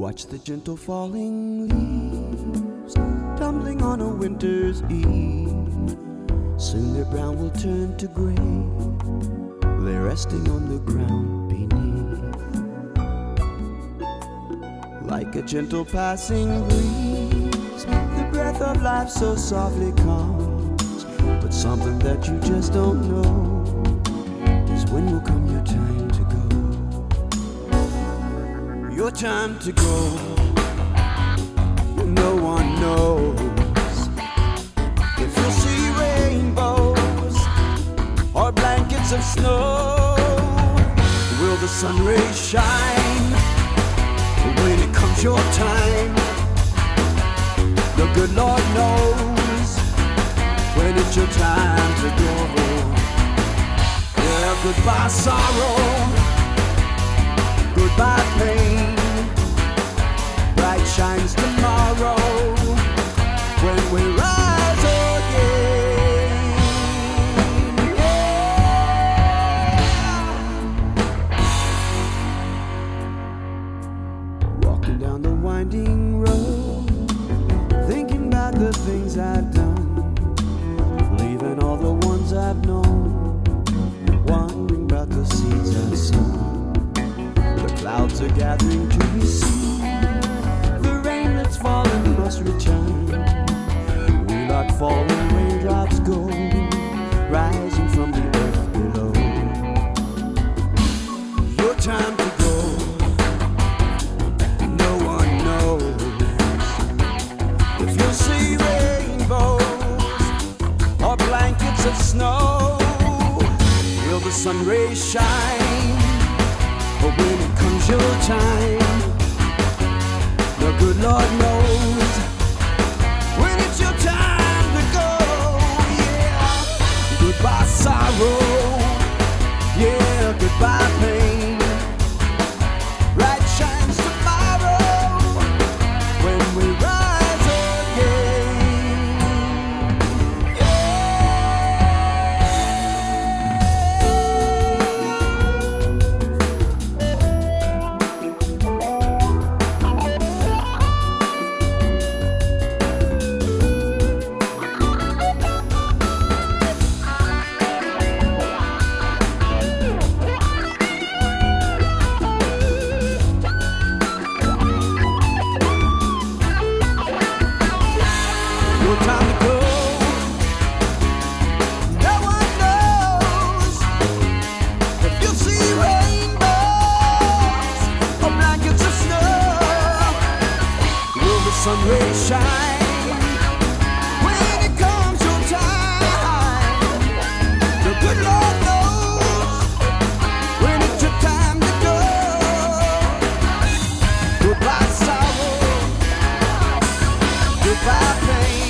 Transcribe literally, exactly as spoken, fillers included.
Watch the gentle falling leaves tumbling on a winter's eve. Soon their brown will turn to gray. They're resting on the ground beneath. Like a gentle passing breeze, the breath of life so softly comes. But something that you just don't know is when will come your time to go. Your time to go, no one knows if you'll see rainbows or blankets of snow. Will the sun rays shine when it comes your time? The good Lord knows when it's your time to go. Yeah, goodbye sorrow, goodbye pain. Bright shines tomorrow when we rise again. Yeah. Walking down the winding road, thinking about the things I've done, leaving all the ones I've known, wondering about the seeds I've sown. The clouds are gathering to receive the rain that's fallen must return. We like falling raindrops go, rising from the earth below. Your time to go, no one knows if you'll see rainbows or blankets of snow. Will the sun rays shine? But when it comes your time, the good Lord knows when it's your time to go. Yeah, goodbye sorrow, yeah, goodbye pain. Bright shines tomorrow when we rise again. Your time to go, no one knows if you'll see rainbows or blankets of snow. Will the sun rays shine when it comes your time? The good Lord knows when it's your time to go. Goodbye sorrow, goodbye pain.